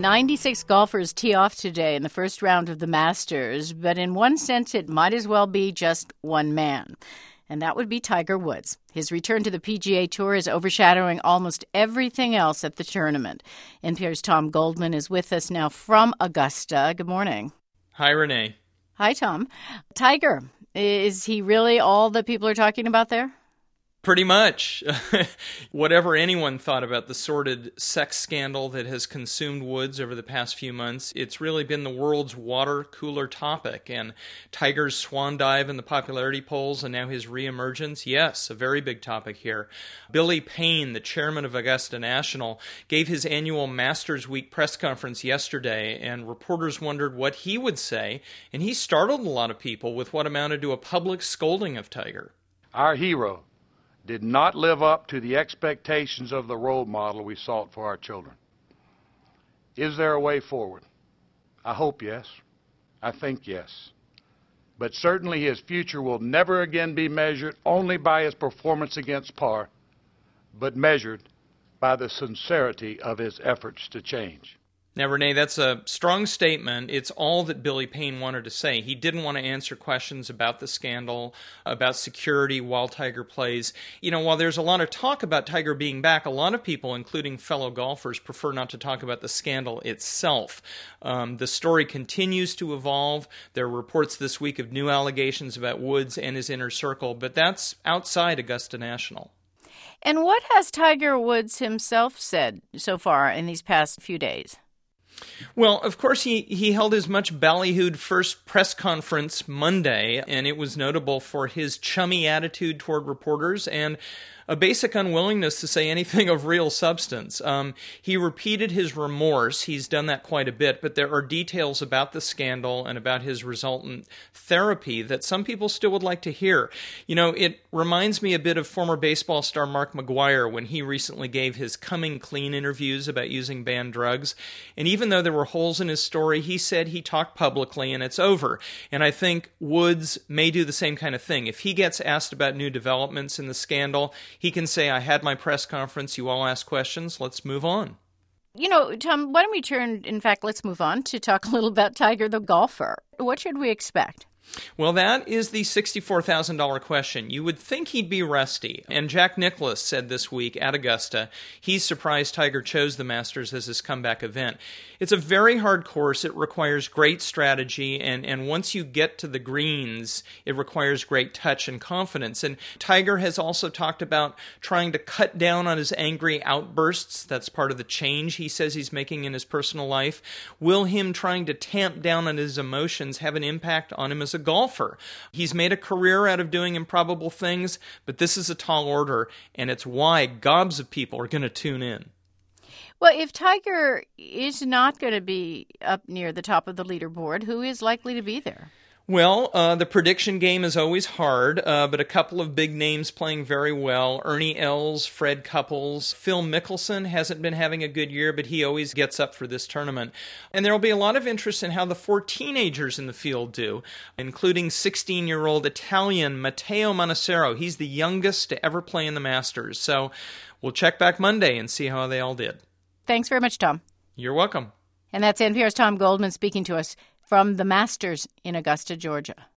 96 golfers tee off today in the first round of the Masters, but in one sense it might as well be just one man, and that would be Tiger Woods. His return to the PGA Tour is overshadowing almost everything else at the tournament. NPR's Tom Goldman is with us now from Augusta. Good morning. Hi, Renee. Hi, Tom. Tiger, is he really all that people are talking about there? Pretty much. Whatever anyone thought about the sordid sex scandal that has consumed Woods over the past few months, it's really been the world's water cooler topic. And Tiger's swan dive in the popularity polls and now his reemergence, yes, a very big topic here. Billy Payne, the chairman of Augusta National, gave his annual Masters Week press conference yesterday, and reporters wondered what he would say, and he startled a lot of people with what amounted to a public scolding of Tiger. Our hero did not live up to the expectations of the role model we sought for our children. Is there a way forward? I hope yes. I think yes. But certainly his future will never again be measured only by his performance against par, but measured by the sincerity of his efforts to change. Now, Renee, that's a strong statement. It's all that Billy Payne wanted to say. He didn't want to answer questions about the scandal, about security while Tiger plays. You know, while there's a lot of talk about Tiger being back, a lot of people, including fellow golfers, prefer not to talk about the scandal itself. The story continues to evolve. There are reports this week of new allegations about Woods and his inner circle, but that's outside Augusta National. And what has Tiger Woods himself said so far in these past few days? Well, of course, he held his much ballyhooed first press conference Monday, and it was notable for his chummy attitude toward reporters and a basic unwillingness to say anything of real substance. He repeated his remorse. He's done that quite a bit, but there are details about the scandal and about his resultant therapy that some people still would like to hear. You know, it reminds me a bit of former baseball star Mark McGwire when he recently gave his coming clean interviews about using banned drugs. And even though there were holes in his story, he said he talked publicly and it's over. And I think Woods may do the same kind of thing. If he gets asked about new developments in the scandal, he can say, I had my press conference, you all asked questions, let's move on. You know, Tom, why don't let's move on to talk a little about Tiger the golfer. What should we expect? Well, that is the $64,000 question. You would think he'd be rusty. And Jack Nicklaus said this week at Augusta, he's surprised Tiger chose the Masters as his comeback event. It's a very hard course. It requires great strategy. And once you get to the greens, it requires great touch and confidence. And Tiger has also talked about trying to cut down on his angry outbursts. That's part of the change he says he's making in his personal life. Will him trying to tamp down on his emotions have an impact on him as a golfer? He's made a career out of doing improbable things, but this is a tall order, and it's why gobs of people are going to tune in. Well, if Tiger is not going to be up near the top of the leaderboard, who is likely to be there? Well, the prediction game is always hard, but a couple of big names playing very well. Ernie Els, Fred Couples. Phil Mickelson hasn't been having a good year, but he always gets up for this tournament. And there will be a lot of interest in how the 4 teenagers in the field do, including 16-year-old Italian Matteo Manassero. He's the youngest to ever play in the Masters. So we'll check back Monday and see how they all did. Thanks very much, Tom. You're welcome. And that's NPR's Tom Goldman speaking to us from the Masters in Augusta, Georgia.